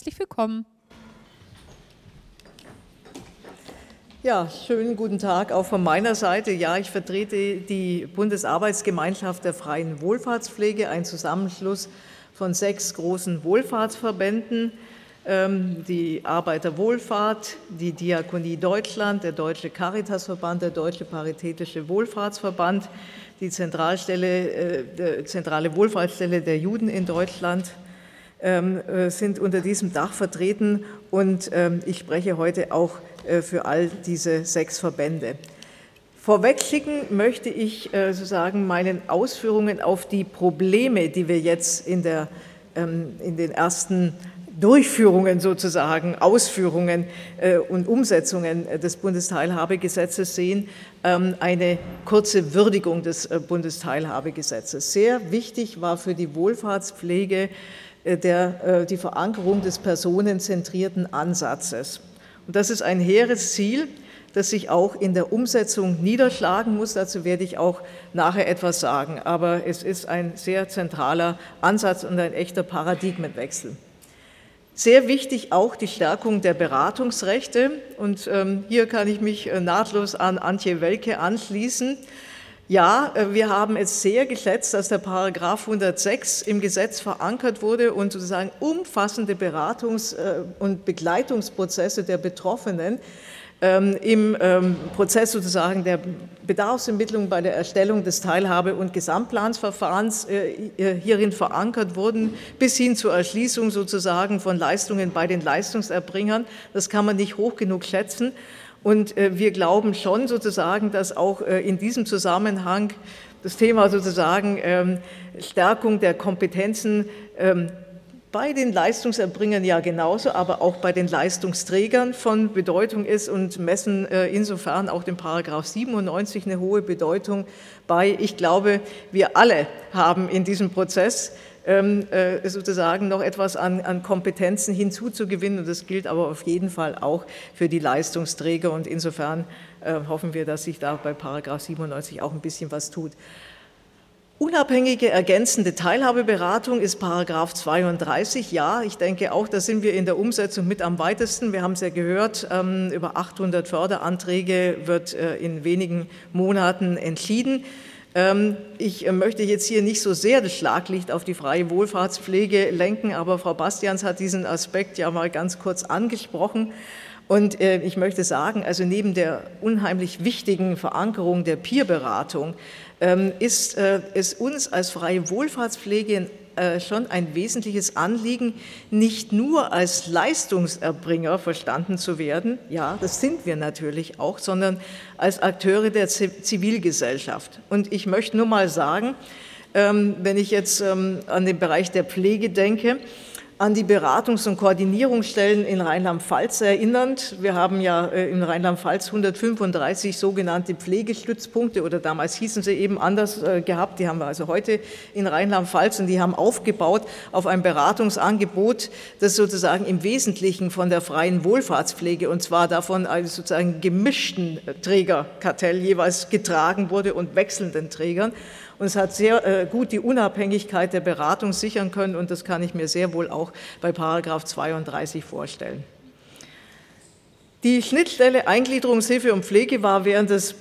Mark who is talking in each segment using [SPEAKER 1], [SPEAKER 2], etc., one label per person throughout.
[SPEAKER 1] Herzlich willkommen.
[SPEAKER 2] Ja, schönen guten Tag auch von meiner Seite. Ja, ich vertrete die Bundesarbeitsgemeinschaft der Freien Wohlfahrtspflege, ein Zusammenschluss von 6 großen Wohlfahrtsverbänden, die Arbeiterwohlfahrt, die Diakonie Deutschland, der Deutsche Caritasverband, der Deutsche Paritätische Wohlfahrtsverband, die zentrale Wohlfahrtsstelle der Juden in Deutschland, sind unter diesem Dach vertreten und ich spreche heute auch für all diese 6 Verbände. Vorwegschicken möchte ich sozusagen meinen Ausführungen auf die Probleme, die wir jetzt in den ersten Durchführungen sozusagen, Ausführungen und Umsetzungen des Bundesteilhabegesetzes sehen, eine kurze Würdigung des Bundesteilhabegesetzes. Sehr wichtig war für die Wohlfahrtspflege die Verankerung des personenzentrierten Ansatzes. Und das ist ein hehres Ziel, das sich auch in der Umsetzung niederschlagen muss. Dazu werde ich auch nachher etwas sagen. Aber es ist ein sehr zentraler Ansatz und ein echter Paradigmenwechsel. Sehr wichtig auch die Stärkung der Beratungsrechte. Und hier kann ich mich nahtlos an Antje Welke anschließen. Ja, wir haben es sehr geschätzt, dass der Paragraph 106 im Gesetz verankert wurde und sozusagen umfassende Beratungs- und Begleitungsprozesse der Betroffenen im Prozess sozusagen der Bedarfsermittlung bei der Erstellung des Teilhabe- und Gesamtplansverfahrens hierin verankert wurden, bis hin zur Erschließung sozusagen von Leistungen bei den Leistungserbringern. Das kann man nicht hoch genug schätzen. Und wir glauben schon sozusagen, dass auch in diesem Zusammenhang das Thema sozusagen Stärkung der Kompetenzen bei den Leistungserbringern ja genauso, aber auch bei den Leistungsträgern von Bedeutung ist und messen insofern auch dem Paragraph 97 eine hohe Bedeutung bei. Ich glaube, wir alle haben in diesem Prozess sozusagen noch etwas an Kompetenzen hinzuzugewinnen und das gilt aber auf jeden Fall auch für die Leistungsträger und insofern hoffen wir, dass sich da bei Paragraph 97 auch ein bisschen was tut. Unabhängige ergänzende Teilhabeberatung ist Paragraph 32. Ja, ich denke auch, da sind wir in der Umsetzung mit am weitesten. Wir haben es ja gehört, über 800 Förderanträge wird in wenigen Monaten entschieden. Ich möchte jetzt hier nicht so sehr das Schlaglicht auf die freie Wohlfahrtspflege lenken, aber Frau Bastians hat diesen Aspekt ja mal ganz kurz angesprochen. Und ich möchte sagen, also neben der unheimlich wichtigen Verankerung der Peerberatung ist es uns als freie Wohlfahrtspflege schon ein wesentliches Anliegen, nicht nur als Leistungserbringer verstanden zu werden, ja, das sind wir natürlich auch, sondern als Akteure der Zivilgesellschaft. Und ich möchte nur mal sagen, wenn ich jetzt an den Bereich der Pflege denke, an die Beratungs- und Koordinierungsstellen in Rheinland-Pfalz erinnernd. Wir haben ja in Rheinland-Pfalz 135 sogenannte Pflegestützpunkte oder damals hießen sie eben anders gehabt. Die haben wir also heute in Rheinland-Pfalz und die haben aufgebaut auf ein Beratungsangebot, das sozusagen im Wesentlichen von der freien Wohlfahrtspflege und zwar davon als sozusagen gemischten Trägerkartell jeweils getragen wurde und wechselnden Trägern. Und es hat sehr gut die Unabhängigkeit der Beratung sichern können und das kann ich mir sehr wohl auch bei Paragraph 32 vorstellen. Die Schnittstelle Eingliederungshilfe und Pflege war während des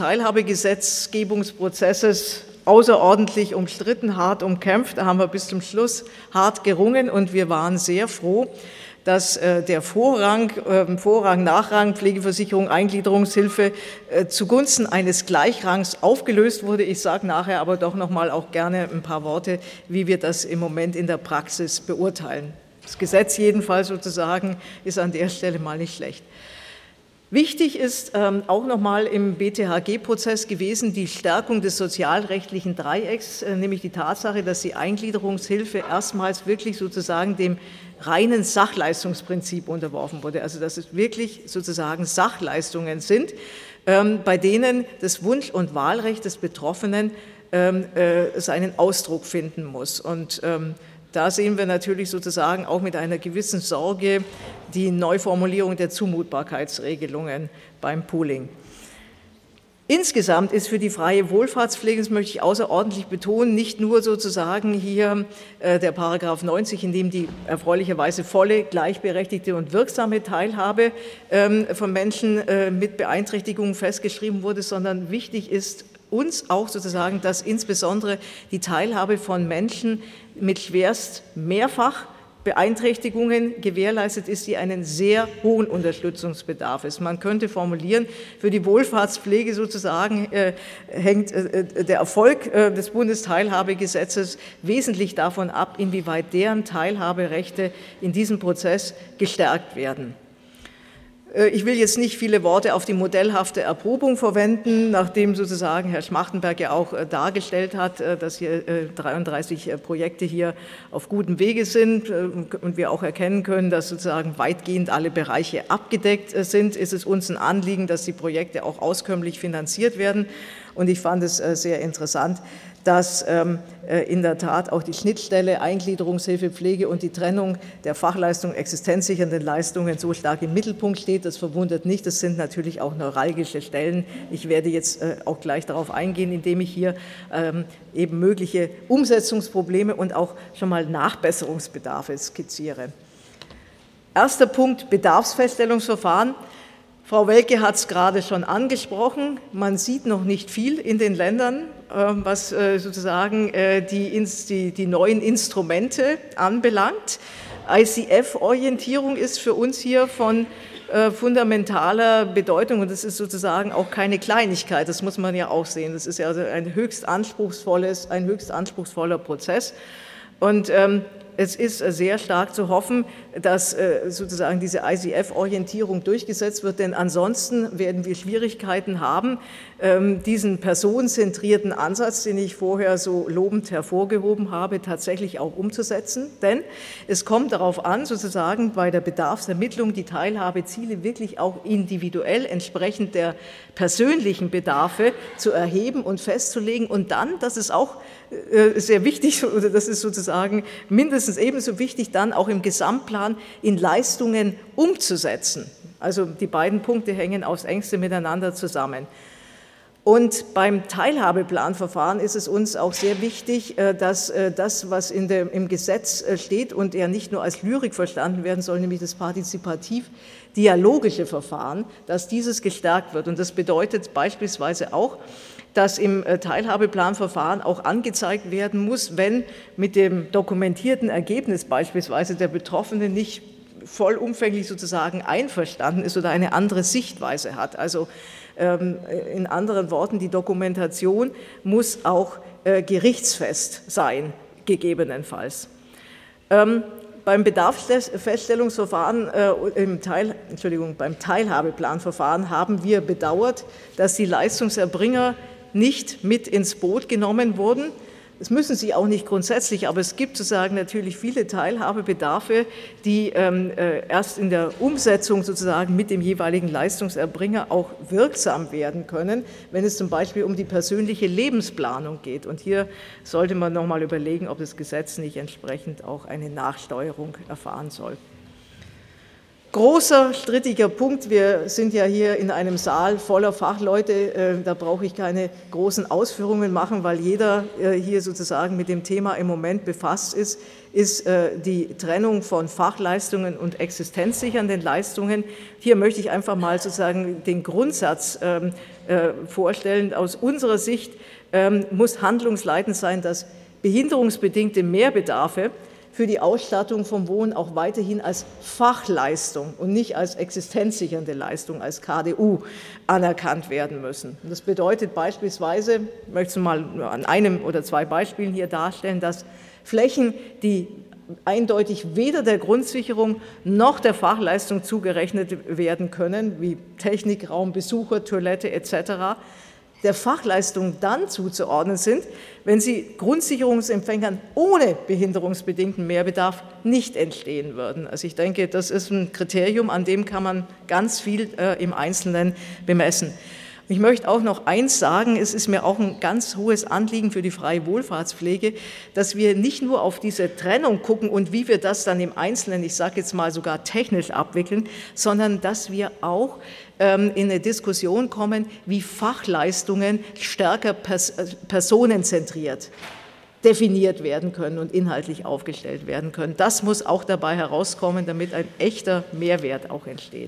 [SPEAKER 2] Bundesteilhabegesetzgebungsprozesses außerordentlich umstritten, hart umkämpft. Da haben wir bis zum Schluss hart gerungen und wir waren sehr froh, dass der Vorrang, Nachrang, Pflegeversicherung, Eingliederungshilfe zugunsten eines Gleichrangs aufgelöst wurde. Ich sage nachher aber doch noch mal auch gerne ein paar Worte, wie wir das im Moment in der Praxis beurteilen. Das Gesetz jedenfalls sozusagen ist an der Stelle mal nicht schlecht. Wichtig ist auch nochmal im BTHG-Prozess gewesen die Stärkung des sozialrechtlichen Dreiecks, nämlich die Tatsache, dass die Eingliederungshilfe erstmals wirklich sozusagen dem reinen Sachleistungsprinzip unterworfen wurde. Also dass es wirklich sozusagen Sachleistungen sind, bei denen das Wunsch- und Wahlrecht des Betroffenen seinen Ausdruck finden muss. Und da sehen wir natürlich sozusagen auch mit einer gewissen Sorge die Neuformulierung der Zumutbarkeitsregelungen beim Pooling. Insgesamt ist für die freie Wohlfahrtspflege, das möchte ich außerordentlich betonen, nicht nur sozusagen hier der Paragraph 90, in dem die erfreulicherweise volle, gleichberechtigte und wirksame Teilhabe von Menschen mit Beeinträchtigungen festgeschrieben wurde, sondern wichtig ist uns auch sozusagen, dass insbesondere die Teilhabe von Menschen mit schwerst Mehrfachbeeinträchtigungen gewährleistet ist, die einen sehr hohen Unterstützungsbedarf ist. Man könnte formulieren, für die Wohlfahrtspflege sozusagen hängt der Erfolg des Bundesteilhabegesetzes wesentlich davon ab, inwieweit deren Teilhaberechte in diesem Prozess gestärkt werden. Ich will jetzt nicht viele Worte auf die modellhafte Erprobung verwenden, nachdem sozusagen Herr Schmachtenberg ja auch dargestellt hat, dass hier 33 Projekte hier auf gutem Wege sind und wir auch erkennen können, dass sozusagen weitgehend alle Bereiche abgedeckt sind, ist es uns ein Anliegen, dass die Projekte auch auskömmlich finanziert werden. Und ich fand es sehr interessant, dass in der Tat auch die Schnittstelle Eingliederungshilfe, Pflege und die Trennung der Fachleistungen, existenzsichernden Leistungen so stark im Mittelpunkt steht. Das verwundert nicht, das sind natürlich auch neuralgische Stellen. Ich werde jetzt auch gleich darauf eingehen, indem ich hier eben mögliche Umsetzungsprobleme und auch schon mal Nachbesserungsbedarfe skizziere. Erster Punkt, Bedarfsfeststellungsverfahren. Frau Welke hat es gerade schon angesprochen, man sieht noch nicht viel in den Ländern, was sozusagen die neuen Instrumente anbelangt. ICF-Orientierung ist für uns hier von fundamentaler Bedeutung und das ist sozusagen auch keine Kleinigkeit, das muss man ja auch sehen. Das ist ja also ein höchst anspruchsvoller Prozess und es ist sehr stark zu hoffen, dass sozusagen diese ICF-Orientierung durchgesetzt wird, denn ansonsten werden wir Schwierigkeiten haben, diesen personenzentrierten Ansatz, den ich vorher so lobend hervorgehoben habe, tatsächlich auch umzusetzen. Denn es kommt darauf an, sozusagen bei der Bedarfsermittlung die Teilhabeziele wirklich auch individuell entsprechend der persönlichen Bedarfe zu erheben und festzulegen und dann, das ist auch sehr wichtig, oder das ist sozusagen mindestens ebenso wichtig, dann auch im Gesamtplan in Leistungen umzusetzen. Also die beiden Punkte hängen aufs Engste miteinander zusammen. Und beim Teilhabeplanverfahren ist es uns auch sehr wichtig, dass das, was im Gesetz steht und ja nicht nur als Lyrik verstanden werden soll, nämlich das partizipativ-dialogische Verfahren, dass dieses gestärkt wird. Und das bedeutet beispielsweise auch, dass im Teilhabeplanverfahren auch angezeigt werden muss, wenn mit dem dokumentierten Ergebnis beispielsweise der Betroffene nicht vollumfänglich sozusagen einverstanden ist oder eine andere Sichtweise hat. Also in anderen Worten, die Dokumentation muss auch gerichtsfest sein, gegebenenfalls. Beim Bedarfsfeststellungsverfahren, beim Teilhabeplanverfahren haben wir bedauert, dass die Leistungserbringer nicht mit ins Boot genommen wurden. Das müssen sie auch nicht grundsätzlich, aber es gibt sozusagen natürlich viele Teilhabebedarfe, die erst in der Umsetzung sozusagen mit dem jeweiligen Leistungserbringer auch wirksam werden können, wenn es zum Beispiel um die persönliche Lebensplanung geht. Und hier sollte man nochmal überlegen, ob das Gesetz nicht entsprechend auch eine Nachsteuerung erfahren soll. Großer, strittiger Punkt, wir sind ja hier in einem Saal voller Fachleute, da brauche ich keine großen Ausführungen machen, weil jeder hier sozusagen mit dem Thema im Moment befasst ist die Trennung von Fachleistungen und existenzsichernden Leistungen. Hier möchte ich einfach mal sozusagen den Grundsatz vorstellen. Aus unserer Sicht muss handlungsleitend sein, dass behinderungsbedingte Mehrbedarfe für die Ausstattung vom Wohnen auch weiterhin als Fachleistung und nicht als existenzsichernde Leistung, als KDU anerkannt werden müssen. Und das bedeutet beispielsweise, ich möchte es mal an einem oder zwei Beispielen hier darstellen, dass Flächen, die eindeutig weder der Grundsicherung noch der Fachleistung zugerechnet werden können, wie Technikraum, Besucher, Toilette etc., der Fachleistung dann zuzuordnen sind, wenn sie Grundsicherungsempfängern ohne behinderungsbedingten Mehrbedarf nicht entstehen würden. Also ich denke, das ist ein Kriterium, an dem kann man ganz viel im Einzelnen bemessen. Ich möchte auch noch eins sagen, es ist mir auch ein ganz hohes Anliegen für die freie Wohlfahrtspflege, dass wir nicht nur auf diese Trennung gucken und wie wir das dann im Einzelnen, ich sage jetzt mal sogar technisch abwickeln, sondern dass wir auch in eine Diskussion kommen, wie Fachleistungen stärker personenzentriert definiert werden können und inhaltlich aufgestellt werden können. Das muss auch dabei herauskommen, damit ein echter Mehrwert auch entsteht.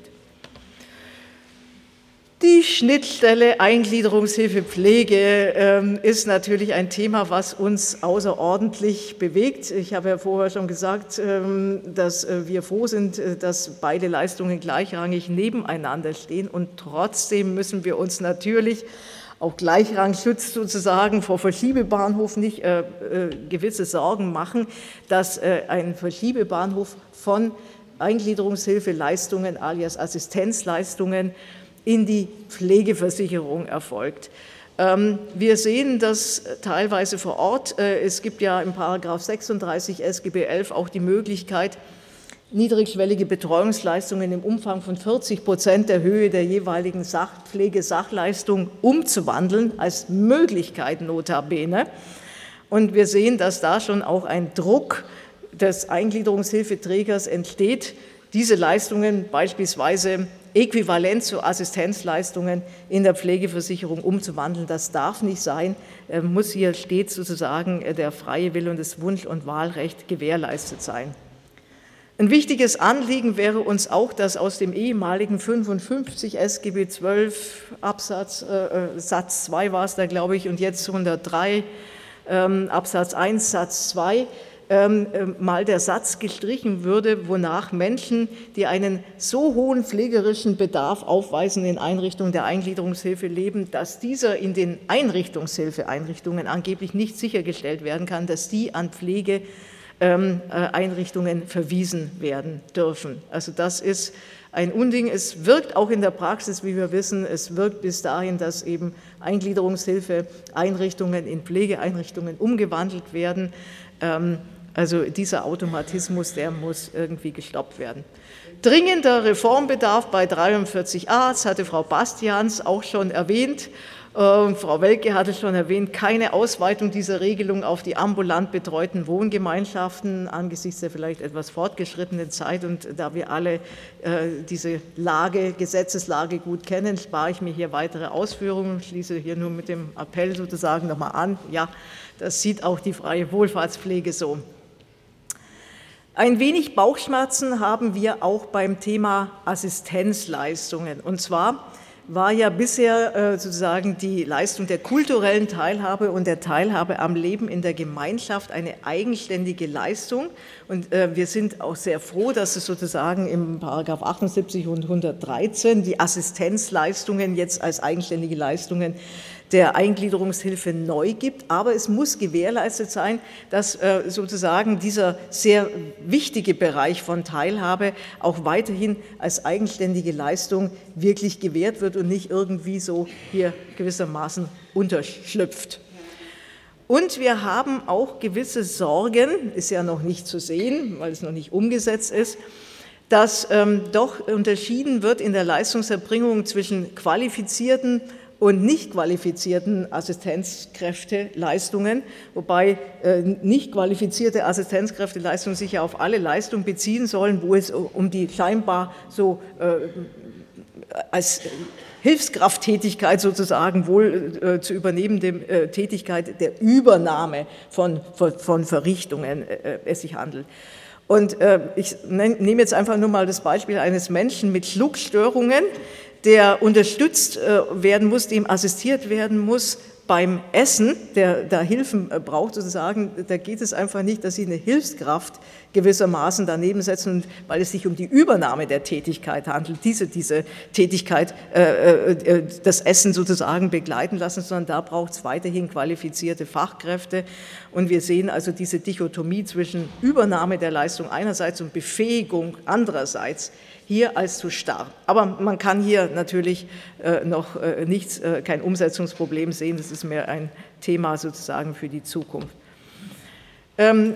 [SPEAKER 2] Die Schnittstelle Eingliederungshilfe Pflege ist natürlich ein Thema, was uns außerordentlich bewegt. Ich habe ja vorher schon gesagt, dass wir froh sind, dass beide Leistungen gleichrangig nebeneinander stehen und trotzdem müssen wir uns natürlich auch Gleichrang schützt sozusagen vor Verschiebebahnhof nicht gewisse Sorgen machen, dass ein Verschiebebahnhof von Eingliederungshilfeleistungen alias Assistenzleistungen in die Pflegeversicherung erfolgt. Wir sehen das teilweise vor Ort. Es gibt ja im § 36 SGB 11 auch die Möglichkeit, niedrigschwellige Betreuungsleistungen im Umfang von 40% der Höhe der jeweiligen Pflegesachleistung umzuwandeln, als Möglichkeit notabene. Und wir sehen, dass da schon auch ein Druck des Eingliederungshilfeträgers entsteht, diese Leistungen beispielsweise äquivalent zu Assistenzleistungen in der Pflegeversicherung umzuwandeln. Das darf nicht sein, muss hier stets sozusagen der freie Wille und das Wunsch- und Wahlrecht gewährleistet sein. Ein wichtiges Anliegen wäre uns auch, dass aus dem ehemaligen 55 SGB 12 Satz 2 war es da, glaube ich, und jetzt 103 Absatz 1 Satz 2, mal der Satz gestrichen würde, wonach Menschen, die einen so hohen pflegerischen Bedarf aufweisen, in Einrichtungen der Eingliederungshilfe leben, dass dieser in den Einrichtungshilfeeinrichtungen angeblich nicht sichergestellt werden kann, dass die an Pflegeeinrichtungen verwiesen werden dürfen. Also das ist ein Unding. Es wirkt auch in der Praxis, wie wir wissen, es wirkt bis dahin, dass eben Eingliederungshilfeeinrichtungen in Pflegeeinrichtungen umgewandelt werden. Also dieser Automatismus, der muss irgendwie gestoppt werden. Dringender Reformbedarf bei 43a, das hatte Frau Bastians auch schon erwähnt, Frau Welke hatte schon erwähnt, keine Ausweitung dieser Regelung auf die ambulant betreuten Wohngemeinschaften angesichts der vielleicht etwas fortgeschrittenen Zeit, und da wir alle diese Gesetzeslage gut kennen, spare ich mir hier weitere Ausführungen, schließe hier nur mit dem Appell sozusagen nochmal an. Ja, das sieht auch die freie Wohlfahrtspflege so. Ein wenig Bauchschmerzen haben wir auch beim Thema Assistenzleistungen. Und zwar war ja bisher sozusagen die Leistung der kulturellen Teilhabe und der Teilhabe am Leben in der Gemeinschaft eine eigenständige Leistung. Und wir sind auch sehr froh, dass es sozusagen im § 78 und 113 die Assistenzleistungen jetzt als eigenständige Leistungen der Eingliederungshilfe neu gibt, aber es muss gewährleistet sein, dass sozusagen dieser sehr wichtige Bereich von Teilhabe auch weiterhin als eigenständige Leistung wirklich gewährt wird und nicht irgendwie so hier gewissermaßen unterschlüpft. Und wir haben auch gewisse Sorgen, ist ja noch nicht zu sehen, weil es noch nicht umgesetzt ist, dass doch unterschieden wird in der Leistungserbringung zwischen qualifizierten und nicht qualifizierten Assistenzkräfteleistungen, wobei nicht qualifizierte Assistenzkräfteleistungen sich ja auf alle Leistungen beziehen sollen, wo es um die scheinbar so als Hilfskrafttätigkeit sozusagen wohl zu übernehmende Tätigkeit der Übernahme von Verrichtungen es sich handelt. Und ich nehme jetzt einfach nur mal das Beispiel eines Menschen mit Schluckstörungen, der unterstützt werden muss, dem assistiert werden muss beim Essen, der da Hilfen braucht sozusagen. Da geht es einfach nicht, dass Sie eine Hilfskraft gewissermaßen daneben setzen, weil es sich um die Übernahme der Tätigkeit handelt, diese Tätigkeit, das Essen sozusagen begleiten lassen, sondern da braucht es weiterhin qualifizierte Fachkräfte. Und wir sehen also diese Dichotomie zwischen Übernahme der Leistung einerseits und Befähigung andererseits hier als zu starr. Aber man kann hier natürlich noch kein Umsetzungsproblem sehen, das ist mehr ein Thema sozusagen für die Zukunft.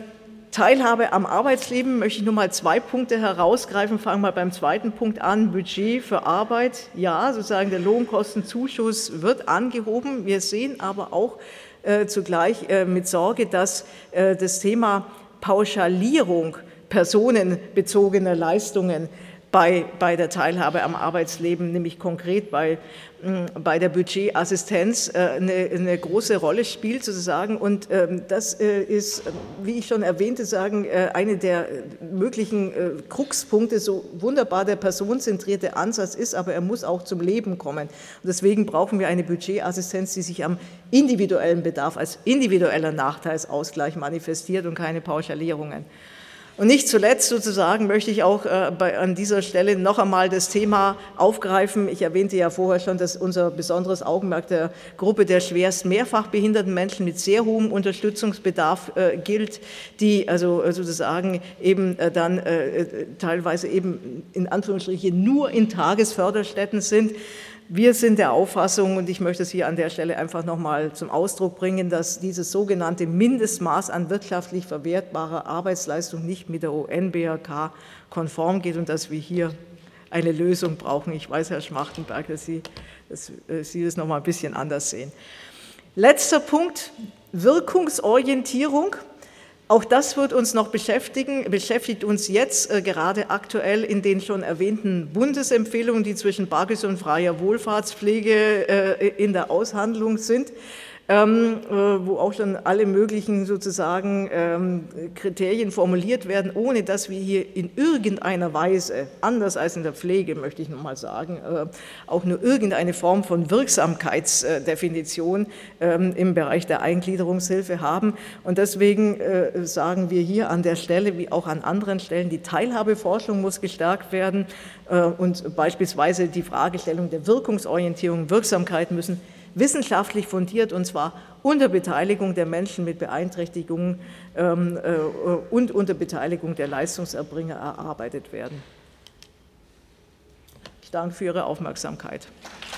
[SPEAKER 2] Teilhabe am Arbeitsleben möchte ich nur mal 2 Punkte herausgreifen. Fangen wir beim zweiten Punkt an. Budget für Arbeit. Ja, sozusagen der Lohnkostenzuschuss wird angehoben. Wir sehen aber auch zugleich mit Sorge, dass das Thema Pauschalierung personenbezogener Leistungen bei der Teilhabe am Arbeitsleben, nämlich konkret bei der Budgetassistenz, eine große Rolle spielt sozusagen. Und das ist, wie ich schon erwähnte, eine der möglichen Kruxpunkte, so wunderbar der personenzentrierte Ansatz ist, aber er muss auch zum Leben kommen. Und deswegen brauchen wir eine Budgetassistenz, die sich am individuellen Bedarf als individueller Nachteilsausgleich manifestiert und keine Pauschalierungen. Und nicht zuletzt sozusagen möchte ich auch an dieser Stelle noch einmal das Thema aufgreifen. Ich erwähnte ja vorher schon, dass unser besonderes Augenmerk der Gruppe der schwerst mehrfach behinderten Menschen mit sehr hohem Unterstützungsbedarf gilt, die also sozusagen eben dann teilweise eben in Anführungsstrichen nur in Tagesförderstätten sind. Wir sind der Auffassung, und ich möchte es hier an der Stelle einfach nochmal zum Ausdruck bringen, dass dieses sogenannte Mindestmaß an wirtschaftlich verwertbarer Arbeitsleistung nicht mit der UN-BRK konform geht und dass wir hier eine Lösung brauchen. Ich weiß, Herr Schmachtenberg, dass Sie das nochmal ein bisschen anders sehen. Letzter Punkt, Wirkungsorientierung. Auch das wird uns noch beschäftigt uns jetzt gerade aktuell in den schon erwähnten Bundesempfehlungen, die zwischen BAGES und freier Wohlfahrtspflege in der Aushandlung sind, wo auch schon alle möglichen sozusagen Kriterien formuliert werden, ohne dass wir hier in irgendeiner Weise, anders als in der Pflege, möchte ich nochmal sagen, auch nur irgendeine Form von Wirksamkeitsdefinition im Bereich der Eingliederungshilfe haben. Und deswegen sagen wir hier an der Stelle, wie auch an anderen Stellen, die Teilhabeforschung muss gestärkt werden und beispielsweise die Fragestellung der Wirkungsorientierung, Wirksamkeit müssen wissenschaftlich fundiert, und zwar unter Beteiligung der Menschen mit Beeinträchtigungen und unter Beteiligung der Leistungserbringer erarbeitet werden. Ich danke für Ihre Aufmerksamkeit.